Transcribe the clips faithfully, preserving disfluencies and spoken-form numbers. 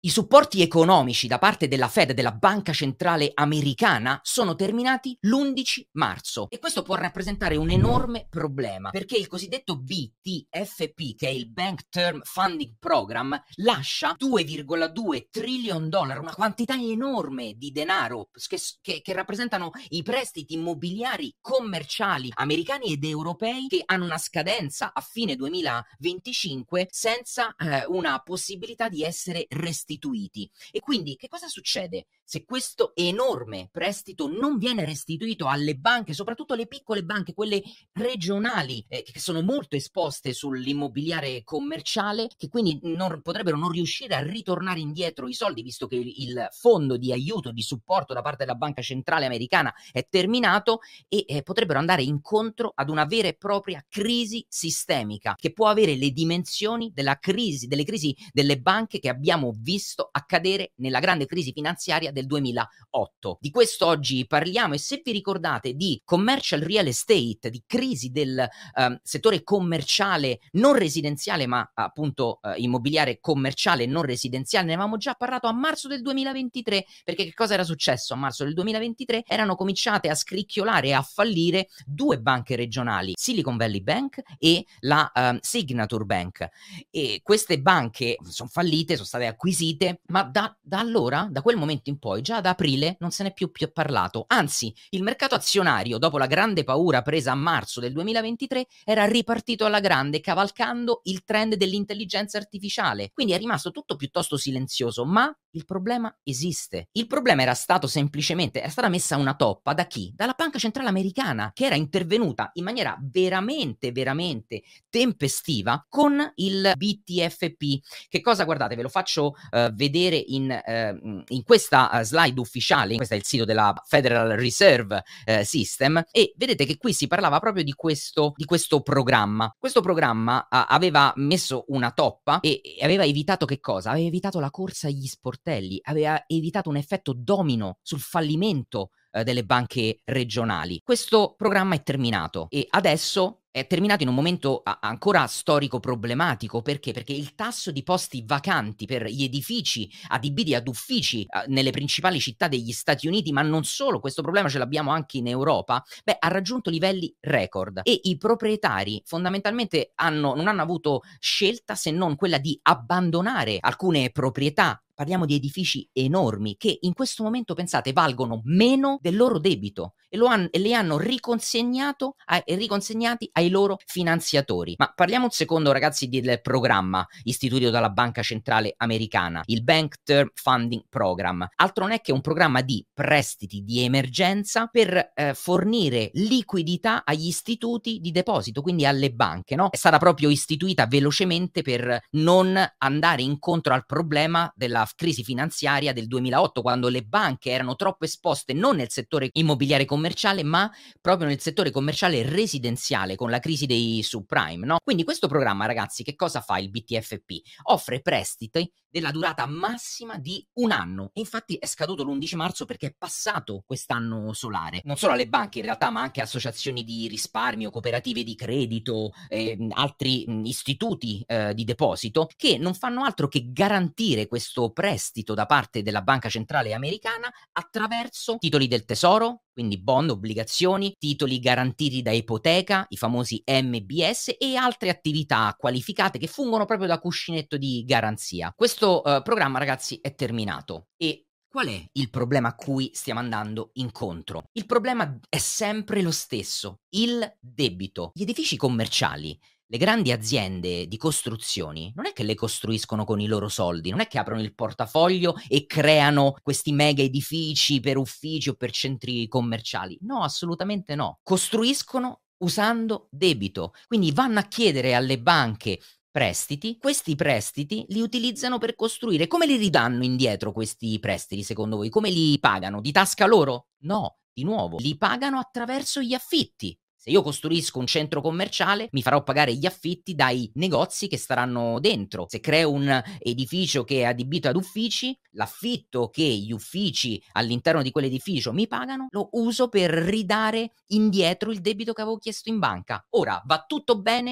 I supporti economici da parte della Fed, della Banca Centrale Americana, sono terminati l'undici marzo e questo può rappresentare un enorme problema perché il cosiddetto B T F P, che è il Bank Term Funding Program, lascia due virgola due trillion dollari, una quantità enorme di denaro che, che, che rappresentano i prestiti immobiliari commerciali americani ed europei che hanno una scadenza a fine duemilaventicinque senza eh, una possibilità di essere restituiti. E quindi che cosa succede se questo enorme prestito non viene restituito alle banche, soprattutto le piccole banche, quelle regionali, eh, che sono molto esposte sull'immobiliare commerciale, che quindi non, potrebbero non riuscire a ritornare indietro i soldi, visto che il, il fondo di aiuto, di supporto da parte della Banca Centrale Americana è terminato, e eh, potrebbero andare incontro ad una vera e propria crisi sistemica che può avere le dimensioni della crisi, delle crisi delle banche che abbiamo visto accadere nella grande crisi finanziaria del duemilaotto. Di questo oggi parliamo, e se vi ricordate di commercial real estate, di crisi del eh, settore commerciale non residenziale, ma appunto eh, immobiliare commerciale non residenziale, ne avevamo già parlato a marzo del duemilaventitré, perché che cosa era successo a marzo del duemilaventitré? Erano cominciate a scricchiolare e a fallire due banche regionali, Silicon Valley Bank e la eh, Signature Bank, e queste banche sono fallite, sono state acquisite, ma da, da allora, da quel momento in poi, già ad aprile non se n'è più, più parlato. Anzi, il mercato azionario, dopo la grande paura presa a marzo del duemilaventitré, era ripartito alla grande, cavalcando il trend dell'intelligenza artificiale. Quindi è rimasto tutto piuttosto silenzioso, ma il problema esiste. Il problema era stato semplicemente, era stata messa una toppa da chi? Dalla Banca Centrale Americana, che era intervenuta in maniera veramente, veramente tempestiva con il B T F P. Che cosa? Guardate, ve lo faccio uh, vedere in, uh, in questa uh, slide ufficiale. Questo è il sito della Federal Reserve uh, System, e vedete che qui si parlava proprio di questo, di questo programma. Questo programma uh, aveva messo una toppa e, e aveva evitato che cosa? Aveva evitato la corsa agli sportelli, aveva evitato un effetto domino sul fallimento uh, delle banche regionali. Questo programma è terminato e adesso è terminato in un momento ancora storico problematico. Perché? Perché il tasso di posti vacanti per gli edifici adibiti ad uffici eh, nelle principali città degli Stati Uniti, ma non solo, questo problema ce l'abbiamo anche in Europa, beh, ha raggiunto livelli record, e i proprietari fondamentalmente hanno, non hanno avuto scelta se non quella di abbandonare alcune proprietà. Parliamo di edifici enormi che in questo momento, pensate, valgono meno del loro debito e, lo han, e li hanno riconsegnato a, riconsegnati ai loro finanziatori. Ma parliamo un secondo, ragazzi, del programma istituito dalla Banca Centrale Americana, il Bank Term Funding Program. Altro non è che un programma di prestiti di emergenza per eh, fornire liquidità agli istituti di deposito, quindi alle banche, no? È stata proprio istituita velocemente per non andare incontro al problema della crisi finanziaria del duemilaotto, quando le banche erano troppo esposte non nel settore immobiliare commerciale, ma proprio nel settore commerciale residenziale, con la crisi dei subprime, no? Quindi questo programma, ragazzi, che cosa fa il B T F P? Offre prestiti della durata massima di un anno, e infatti è scaduto l'undici marzo perché è passato quest'anno solare. Non solo alle banche in realtà, ma anche associazioni di risparmio, cooperative di credito, eh, altri mh, istituti eh, di deposito, che non fanno altro che garantire questo prestito da parte della Banca Centrale Americana attraverso titoli del tesoro, quindi bond, obbligazioni, titoli garantiti da ipoteca, i famosi M B S, e altre attività qualificate che fungono proprio da cuscinetto di garanzia. Questo uh, programma, ragazzi, è terminato. E qual è il problema a cui stiamo andando incontro? Il problema è sempre lo stesso: il debito. Gli edifici commerciali, le grandi aziende di costruzioni, non è che le costruiscono con i loro soldi, non è che aprono il portafoglio e creano questi mega edifici per uffici o per centri commerciali. No, assolutamente no. Costruiscono usando debito. Quindi vanno a chiedere alle banche prestiti, questi prestiti li utilizzano per costruire. Come li ridanno indietro questi prestiti, secondo voi? Come li pagano? Di tasca loro? No, di nuovo, li pagano attraverso gli affitti. Se io costruisco un centro commerciale, mi farò pagare gli affitti dai negozi che staranno dentro. Se creo un edificio che è adibito ad uffici, l'affitto che gli uffici all'interno di quell'edificio mi pagano, lo uso per ridare indietro il debito che avevo chiesto in banca. Ora, va tutto bene?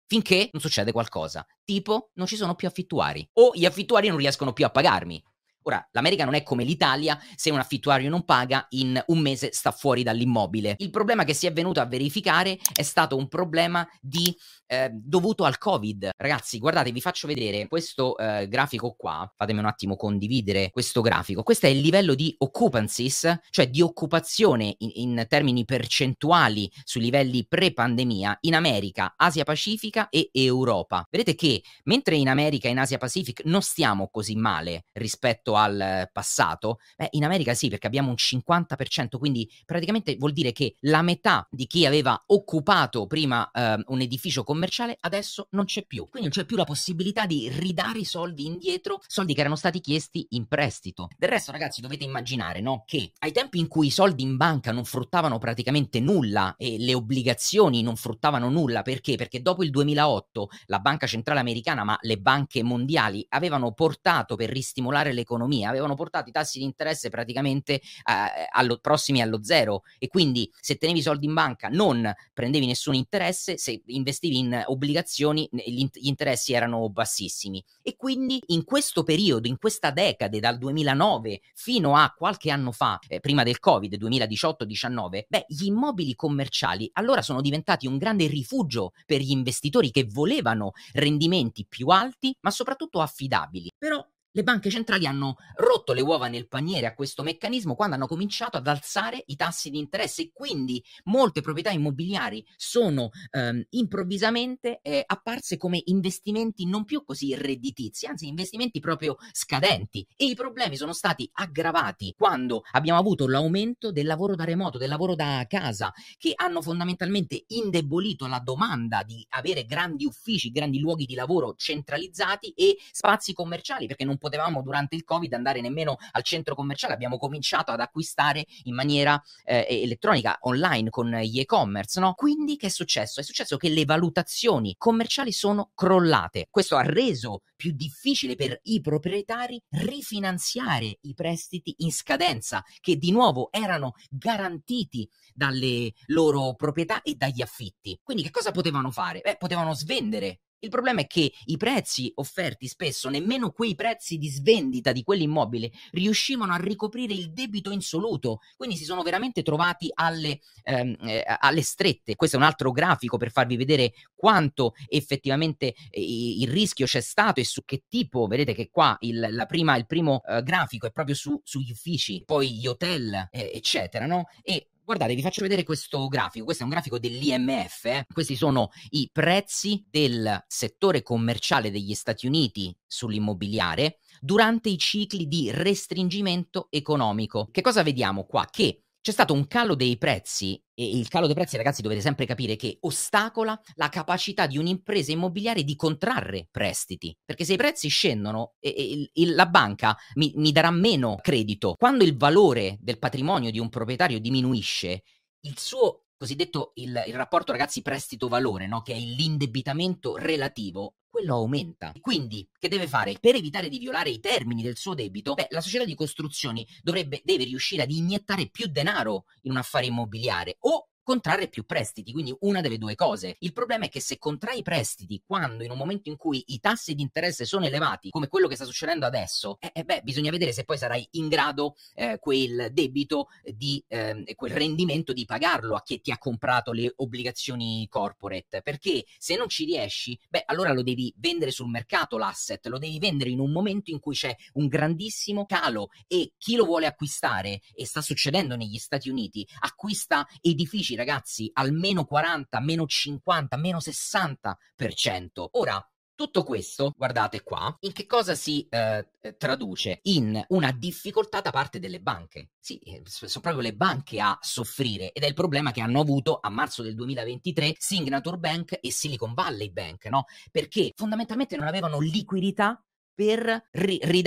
finché non succede qualcosa, tipo non ci sono più affittuari o gli affittuari non riescono più a pagarmi. Ora, l'America non è come l'Italia, se un affittuario non paga, in un mese sta fuori dall'immobile. Il problema che si è venuto a verificare è stato un problema di, eh, dovuto al Covid. Ragazzi, guardate, vi faccio vedere questo eh, grafico qua. Fatemi un attimo condividere questo grafico. Questo è il livello di occupancies, cioè di occupazione in, in termini percentuali sui livelli pre-pandemia in America, Asia Pacifica e Europa. Vedete che mentre in America e in Asia Pacific non stiamo così male rispetto al passato, beh, in America sì, perché abbiamo un cinquanta per cento, quindi praticamente vuol dire che la metà di chi aveva occupato prima eh, un edificio commerciale adesso non c'è più. Quindi non c'è più la possibilità di ridare i soldi indietro, soldi che erano stati chiesti in prestito. Del resto, ragazzi, dovete immaginare, no, che ai tempi in cui i soldi in banca non fruttavano praticamente nulla e le obbligazioni non fruttavano nulla, perché? Perché dopo il duemilaotto la Banca Centrale Americana, ma le banche mondiali, avevano portato, per ristimolare l'economia, avevano portato i tassi di interesse praticamente eh, allo, prossimi allo zero, e quindi se tenevi soldi in banca non prendevi nessun interesse, se investivi in obbligazioni gli, gli interessi erano bassissimi. E quindi in questo periodo, in questa decade, dal duemilanove fino a qualche anno fa, eh, prima del Covid, duemiladiciotto diciannove, beh, gli immobili commerciali allora sono diventati un grande rifugio per gli investitori che volevano rendimenti più alti, ma soprattutto affidabili. Però le banche centrali hanno rotto le uova nel paniere a questo meccanismo quando hanno cominciato ad alzare i tassi di interesse, e quindi molte proprietà immobiliari sono ehm, improvvisamente eh, apparse come investimenti non più così redditizi, anzi investimenti proprio scadenti. E i problemi sono stati aggravati quando abbiamo avuto l'aumento del lavoro da remoto, del lavoro da casa, che hanno fondamentalmente indebolito la domanda di avere grandi uffici, grandi luoghi di lavoro centralizzati e spazi commerciali, perché non potevamo durante il Covid andare nemmeno al centro commerciale, abbiamo cominciato ad acquistare in maniera eh, elettronica, online, con gli e-commerce, no? Quindi che è successo? È successo che le valutazioni commerciali sono crollate. Questo ha reso più difficile per i proprietari rifinanziare i prestiti in scadenza, che di nuovo erano garantiti dalle loro proprietà e dagli affitti. Quindi che cosa potevano fare? Beh, potevano svendere. Il problema è che i prezzi offerti spesso, nemmeno quei prezzi di svendita di quell'immobile, riuscivano a ricoprire il debito insoluto, quindi si sono veramente trovati alle, ehm, eh, alle strette. Questo è un altro grafico per farvi vedere quanto effettivamente eh, il rischio c'è stato e su che tipo. Vedete che qua il, la prima, il primo eh, grafico è proprio su, sugli uffici, poi gli hotel, eh, eccetera, no? E guardate, vi faccio vedere questo grafico. Questo è un grafico dell'I M F. Eh. Questi sono i prezzi del settore commerciale degli Stati Uniti sull'immobiliare durante i cicli di restringimento economico. Che cosa vediamo qua? Che c'è stato un calo dei prezzi, e il calo dei prezzi, ragazzi, dovete sempre capire che ostacola la capacità di un'impresa immobiliare di contrarre prestiti, perché se i prezzi scendono e, e il, il, la banca mi, mi darà meno credito. Quando il valore del patrimonio di un proprietario diminuisce, il suo cosiddetto il, il rapporto, ragazzi, prestito-valore, no? Che è l'indebitamento relativo, quello aumenta. Quindi, che deve fare? Per evitare di violare i termini del suo debito, beh, la società di costruzioni dovrebbe, deve riuscire ad iniettare più denaro in un affare immobiliare o contrarre più prestiti, quindi una delle due cose. Il problema è che se contrai prestiti quando, in un momento in cui i tassi di interesse sono elevati, come quello che sta succedendo adesso, eh, eh beh, bisogna vedere se poi sarai in grado eh, quel debito di eh, quel rendimento di pagarlo a chi ti ha comprato le obbligazioni corporate, perché se non ci riesci, beh, allora lo devi vendere sul mercato l'asset, lo devi vendere in un momento in cui c'è un grandissimo calo, e chi lo vuole acquistare, e sta succedendo negli Stati Uniti, acquista edifici, ragazzi, almeno quaranta, meno cinquanta, meno sessanta per cento. Ora, tutto questo, guardate qua, in che cosa si eh, traduce? In una difficoltà da parte delle banche. Sì, sono proprio le banche a soffrire, ed è il problema che hanno avuto a marzo del duemilaventitré Signature Bank e Silicon Valley Bank, no? Perché fondamentalmente non avevano liquidità per ri- ridare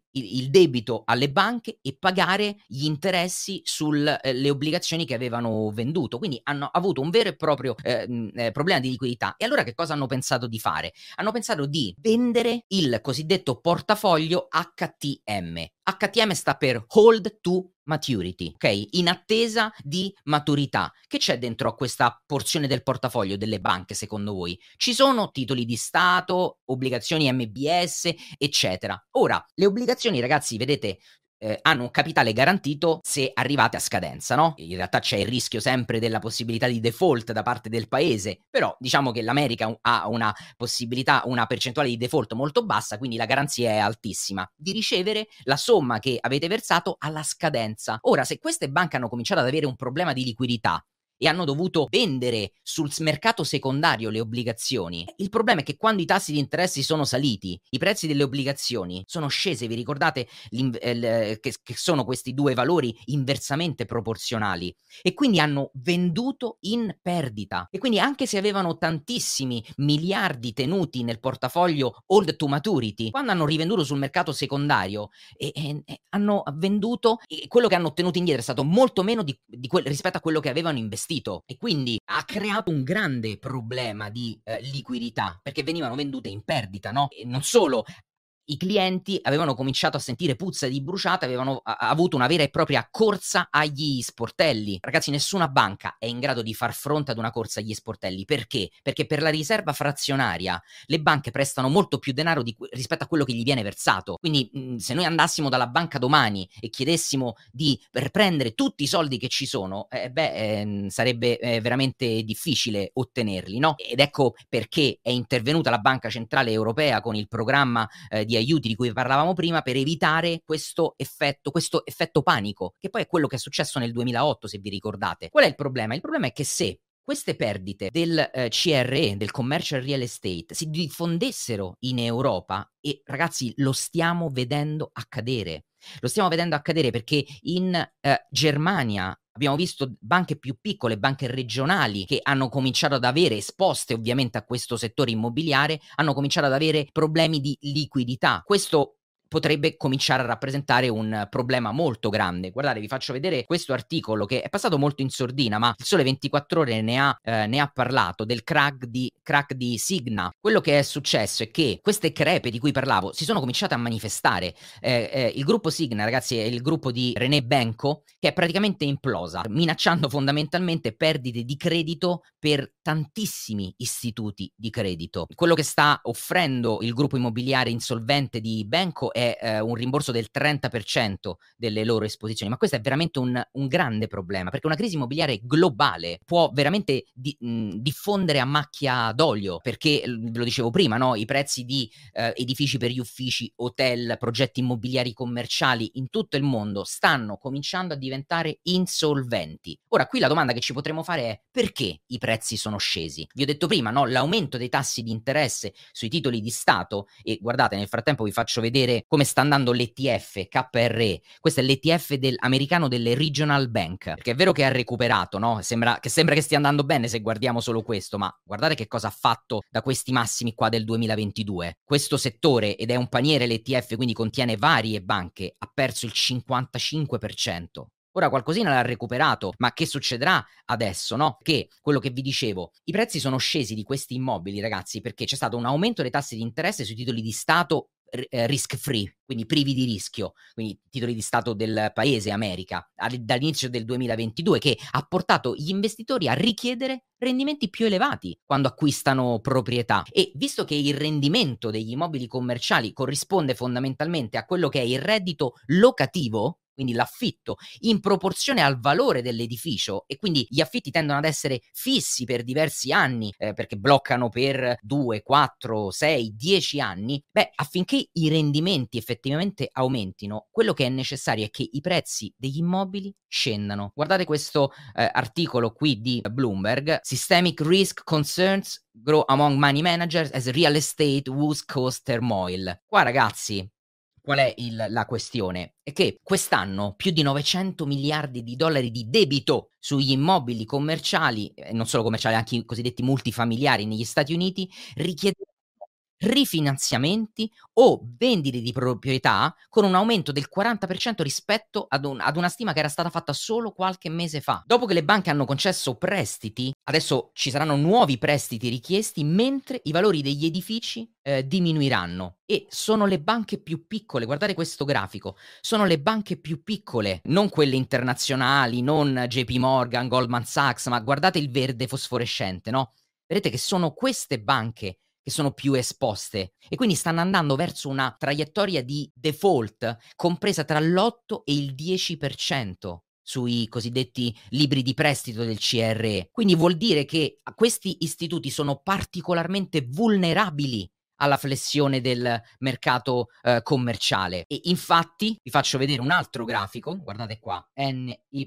i il debito alle banche e pagare gli interessi sul ehm, le obbligazioni che avevano venduto. Quindi hanno avuto un vero e proprio, ehm, ehm, problema di liquidità. E allora che cosa hanno pensato di fare? Hanno pensato di vendere il cosiddetto portafoglio H T M. H T M sta per Hold to Maturity, okay, in attesa di maturità. Che c'è dentro a questa porzione del portafoglio delle banche secondo voi? Ci sono titoli di Stato, obbligazioni M B S, eccetera. Ora, le obbligazioni ragazzi vedete, ehm, hanno un capitale garantito se arrivate a scadenza, no, in realtà c'è il rischio sempre della possibilità di default da parte del paese, però diciamo che l'America u ha una possibilità una percentuale di default molto bassa, quindi la garanzia è altissima, di ricevere la somma che avete versato alla scadenza. Ora, se queste banche hanno cominciato ad avere un problema di liquidità e hanno dovuto vendere sul s mercato secondario le obbligazioni, il problema è che quando i tassi di interessi sono saliti, i prezzi delle obbligazioni sono scese. Vi ricordate l'inv el che s che sono questi due valori inversamente proporzionali e quindi hanno venduto in perdita. E quindi anche se avevano tantissimi miliardi tenuti nel portafoglio hold to maturity, quando hanno rivenduto sul mercato secondario e e e hanno venduto e quello che hanno ottenuto indietro è stato molto meno di di quel rispetto a quello che avevano investito e quindi ha creato un grande problema di, ehm, liquidità, perché venivano vendute in perdita, no, e non solo, i clienti avevano cominciato a sentire puzza di bruciata, avevano a avuto una vera e propria corsa agli sportelli. Ragazzi, nessuna banca è in grado di far fronte ad una corsa agli sportelli. Perché? Perché per la riserva frazionaria le banche prestano molto più denaro di que rispetto a quello che gli viene versato. Quindi, mhmm, se noi andassimo dalla banca domani e chiedessimo di riprendere tutti i soldi che ci sono, eh beh, ehm, sarebbe, ehm, veramente difficile ottenerli, no, ed ecco perché è intervenuta la Banca Centrale Europea con il programma, ehm, di aiuti di cui parlavamo prima, per evitare questo effetto questo effetto panico, che poi è quello che è successo nel duemilaotto, se vi ricordate. Qual è il problema? Il problema è che se queste perdite del, ehm, C R E, del commercial real estate, si diffondessero in Europa e ragazzi lo stiamo vedendo accadere. Lo stiamo vedendo accadere perché in, ehm, Germania abbiamo visto banche più piccole, banche regionali che hanno cominciato ad avere, esposte ovviamente a questo settore immobiliare, hanno cominciato ad avere problemi di liquidità. Questo potrebbe cominciare a rappresentare un problema molto grande. Guardate, vi faccio vedere questo articolo che è passato molto in sordina, ma il Sole ventiquattro Ore ne ha, ehm, ne ha parlato del crack di crack di Signa. Quello che è successo è che queste crepe di cui parlavo si sono cominciate a manifestare. Ehm, ehm, il gruppo Signa, ragazzi, è il gruppo di René Benko, che è praticamente implosa, minacciando fondamentalmente perdite di credito per tantissimi istituti di credito. Quello che sta offrendo il gruppo immobiliare insolvente di Benko è, ehm, un rimborso del trenta per cento delle loro esposizioni, ma questo è veramente un un grande problema, perché una crisi immobiliare globale può veramente di mhmm, diffondere a macchia d'olio, perché l ve lo dicevo prima, no, i prezzi di, ehm, edifici per gli uffici, hotel, progetti immobiliari commerciali in tutto il mondo stanno cominciando a diventare insolventi. Ora qui la domanda che ci potremmo fare è: perché i prezzi sono scesi? Vi ho detto prima, no, l'aumento dei tassi di interesse sui titoli di Stato e guardate nel frattempo vi faccio vedere come sta andando l'E T F K R E. Questo è l'E T F del americano delle regional bank, perché è vero che ha recuperato, no, sembra che sembra che stia andando bene se guardiamo solo questo, ma guardate che cosa ha fatto da questi massimi qua del duemilaventidue. Questo settore, ed è un paniere l'E T F, quindi contiene varie banche, ha perso il cinquantacinque per cento. Ora qualcosina l'ha recuperato, ma che succederà adesso, no, che quello che vi dicevo, i prezzi sono scesi di questi immobili ragazzi, perché c'è stato un aumento dei tassi di interesse sui titoli di Stato r ehm, risk free, quindi privi di rischio, quindi titoli di Stato del paese America, al dall'inizio del duemilaventidue, che ha portato gli investitori a richiedere rendimenti più elevati quando acquistano proprietà. E visto che il rendimento degli immobili commerciali corrisponde fondamentalmente a quello che è il reddito locativo, quindi l'affitto, in proporzione al valore dell'edificio, e quindi gli affitti tendono ad essere fissi per diversi anni, ehm, perché bloccano per due, quattro, sei, dieci anni, beh, affinché i rendimenti effettivamente aumentino, quello che è necessario è che i prezzi degli immobili scendano. Guardate questo, ehm, articolo qui di Bloomberg: "Systemic risk concerns grow among money managers as real estate woes cause turmoil". Qua ragazzi, qual è il la questione? È che quest'anno più di novecento miliardi di dollari di debito sugli immobili commerciali, e non solo commerciali, anche i cosiddetti multifamiliari negli Stati Uniti, richiederanno rifinanziamenti o vendite di proprietà con un aumento del quaranta per cento rispetto ad, un, ad una stima che era stata fatta solo qualche mese fa. Dopo che le banche hanno concesso prestiti, adesso ci saranno nuovi prestiti richiesti, mentre i valori degli edifici eh, diminuiranno. E sono le banche più piccole, guardate questo grafico, sono le banche più piccole, non quelle internazionali, non J P Morgan, Goldman Sachs, ma guardate il verde fosforescente, no? Vedete che sono queste banche che sono più esposte e quindi stanno andando verso una traiettoria di default compresa tra l'otto e il dieci per cento sui cosiddetti libri di prestito del C R E. Quindi vuol dire che questi istituti sono particolarmente vulnerabili alla flessione del mercato eh, commerciale. E infatti vi faccio vedere un altro grafico, guardate qua, N Y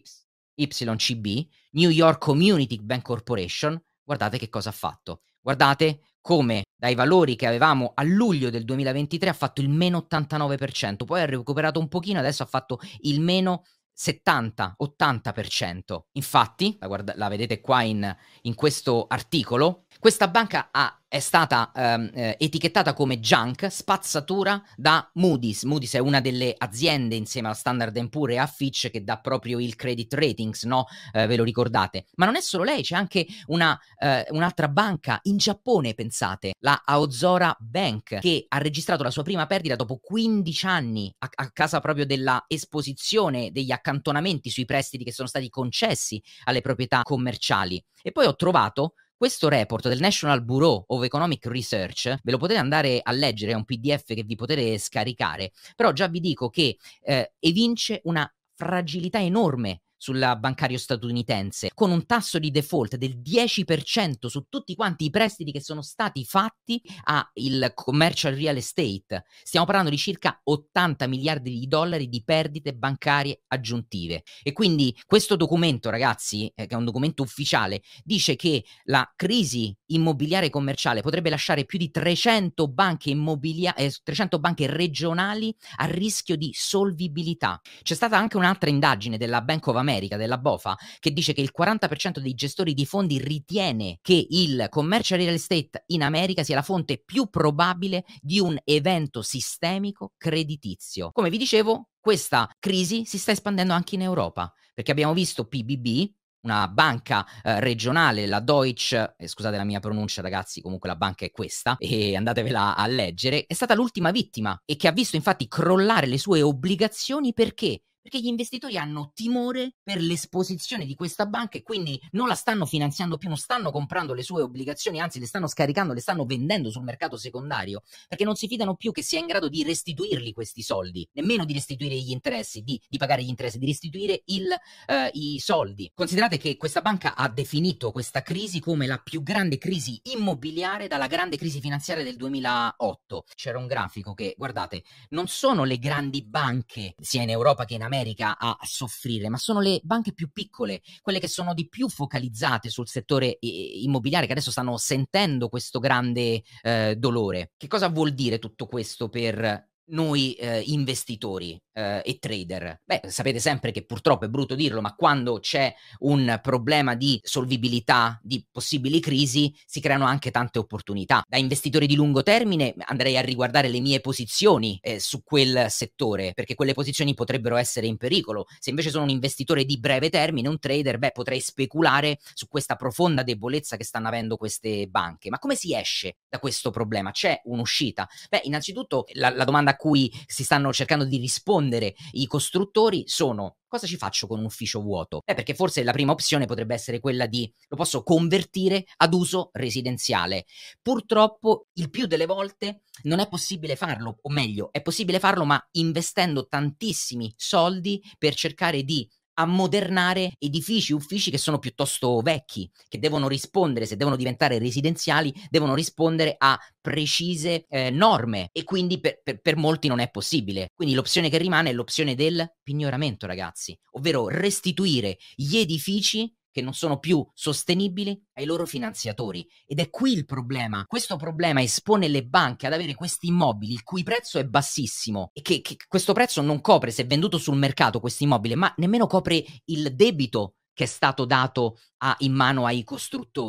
C B, New York Community Bank Corporation, guardate che cosa ha fatto. Guardate come dai valori che avevamo a luglio del duemilaventitré ha fatto il meno ottantanove per cento, poi ha recuperato un pochino, adesso ha fatto il meno settanta ottanta per cento. Infatti, la, guarda, la vedete qua in, in questo articolo, questa banca ha, è stata ehm, eh, etichettata come junk, spazzatura, da Moody's. Moody's è una delle aziende insieme a Standard and Poor's e a Fitch che dà proprio il credit ratings, no? Eh, ve lo ricordate? Ma non è solo lei, c'è anche una, eh, un'altra banca in Giappone, pensate, la Aozora Bank, che ha registrato la sua prima perdita dopo quindici anni a, a causa proprio della esposizione degli accantonamenti sui prestiti che sono stati concessi alle proprietà commerciali. E poi ho trovato questo report del National Bureau of Economic Research, ve lo potete andare a leggere, è un P D F che vi potete scaricare, però già vi dico che eh, evince una fragilità enorme sul bancario statunitense, con un tasso di default del dieci per cento su tutti quanti i prestiti che sono stati fatti al commercial real estate. Stiamo parlando di circa ottanta miliardi di dollari di perdite bancarie aggiuntive. E quindi questo documento, ragazzi, eh, che è un documento ufficiale, dice che la crisi immobiliare commerciale potrebbe lasciare più di trecento banche immobiliari, eh, trecento banche regionali a rischio di solvibilità. C'è stata anche un'altra indagine della Bank of America, della BOFA, che dice che il quaranta per cento dei gestori di fondi ritiene che il commercial real estate in America sia la fonte più probabile di un evento sistemico creditizio. Come vi dicevo, questa crisi si sta espandendo anche in Europa, perché abbiamo visto P B B, una banca eh, regionale, la Deutsche, eh, scusate la mia pronuncia ragazzi, comunque la banca è questa, e andatevela a leggere, è stata l'ultima vittima e che ha visto infatti crollare le sue obbligazioni. Perché? Perché gli investitori hanno timore per l'esposizione di questa banca e quindi non la stanno finanziando più, non stanno comprando le sue obbligazioni, anzi le stanno scaricando, le stanno vendendo sul mercato secondario, perché non si fidano più che sia in grado di restituirli questi soldi, nemmeno di restituire gli interessi, di, di pagare gli interessi, di restituire il, eh, i soldi. Considerate che questa banca ha definito questa crisi come la più grande crisi immobiliare dalla grande crisi finanziaria del duemilaotto. C'era un grafico che, guardate, non sono le grandi banche, sia in Europa che in America, America a soffrire, ma sono le banche più piccole, quelle che sono di più focalizzate sul settore immobiliare, che adesso stanno sentendo questo grande eh, dolore. Che cosa vuol dire tutto questo per noi eh, investitori eh, e trader? Beh, sapete sempre che purtroppo è brutto dirlo, ma quando c'è un problema di solvibilità, di possibili crisi, si creano anche tante opportunità. Da investitore di lungo termine andrei a riguardare le mie posizioni eh, su quel settore, perché quelle posizioni potrebbero essere in pericolo. Se invece sono un investitore di breve termine, un trader, beh, potrei speculare su questa profonda debolezza che stanno avendo queste banche. Ma come si esce da questo problema? C'è un'uscita? Beh, innanzitutto la, la domanda a cui si stanno cercando di rispondere i costruttori sono: cosa ci faccio con un ufficio vuoto? Eh, perché forse la prima opzione potrebbe essere quella di lo posso convertire ad uso residenziale. Purtroppo il più delle volte non è possibile farlo, o meglio, è possibile farlo ma investendo tantissimi soldi per cercare di ammodernare edifici, uffici che sono piuttosto vecchi, che devono rispondere, se devono diventare residenziali, devono rispondere a precise eh, norme, e quindi per, per, per molti non è possibile. Quindi l'opzione che rimane è l'opzione del pignoramento, ragazzi, ovvero restituire gli edifici che non sono più sostenibili ai loro finanziatori. Ed è qui il problema. Questo problema espone le banche ad avere questi immobili il cui prezzo è bassissimo e che, che questo prezzo non copre, se venduto sul mercato questo immobile, ma nemmeno copre il debito che è stato dato a, in mano ai costruttori.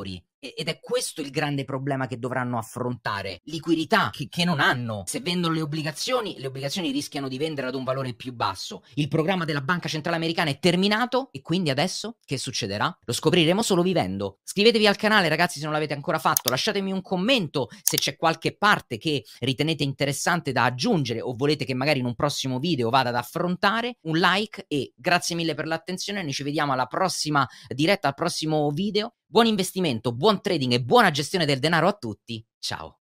ed è questo il grande problema che dovranno affrontare. Liquidità che, che non hanno. Se vendono le obbligazioni, le obbligazioni rischiano di vendere ad un valore più basso. Il programma della Banca Centrale Americana è terminato e quindi adesso che succederà? Lo scopriremo solo vivendo. Iscrivetevi al canale ragazzi se non l'avete ancora fatto, lasciatemi un commento se c'è qualche parte che ritenete interessante da aggiungere o volete che magari in un prossimo video vada ad affrontare, un like e grazie mille per l'attenzione, noi ci vediamo alla prossima diretta, al prossimo video. Buon investimento, buon trading e buona gestione del denaro a tutti. Ciao.